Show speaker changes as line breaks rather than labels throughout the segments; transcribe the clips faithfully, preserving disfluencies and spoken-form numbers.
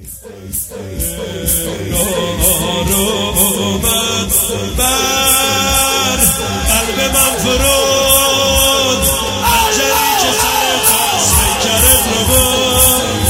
نار اومد بر قلب من فرود، انجلی که سر پس پیکرت رو بود،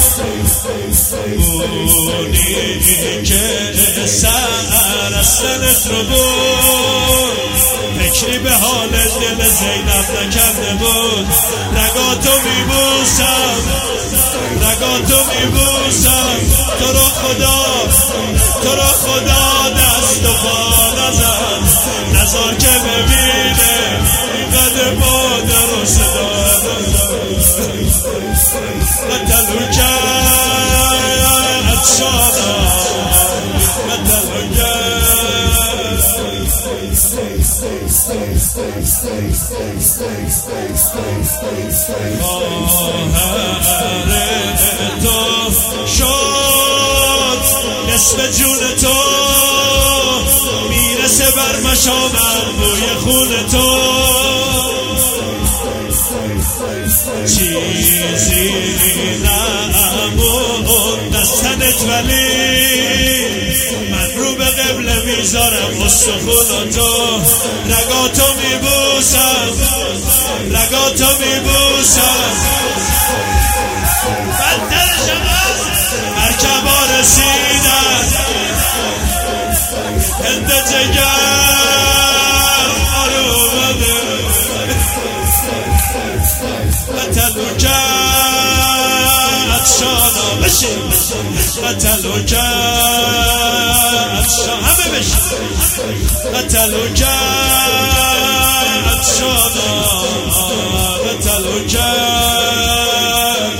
اونی که سر از سنت رو بود، فکری به حال دل زینب نکرده بود. رگاتو میبوسم، رگاتو میبوسم، تو رو خدا، تو رو خدا دست و پا نزن، نزار که ببینه اینقدر مادر و صدا قتلو کرد شانا، قتلو کرد خواهر تو شد نصف جون تو، میرسه بر مشامم بوی خون تو، چیزی نمون دستنت ولی من رو به قبله میذارم استخوناتو، رگاتو میبوسم، رگاتو میبوسم، بدترشم هست مرکبا رسیدن هند جگر آره اومده قتلو کرد شانا، بشین قتلو کرد شانا، همه بشین قتلو کرد شانا، قتلو کرد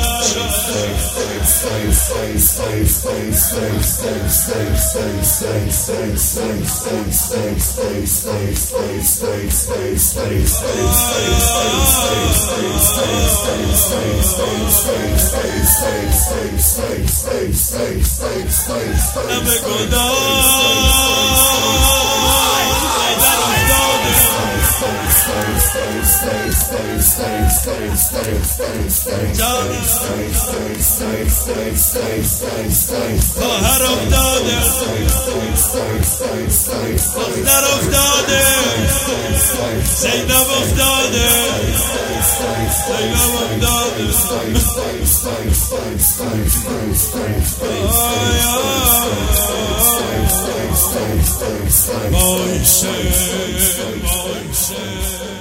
همه خواهر افتاده، دختر افتاده، زینب افتاده، زینب افتاده، وایسه وایسه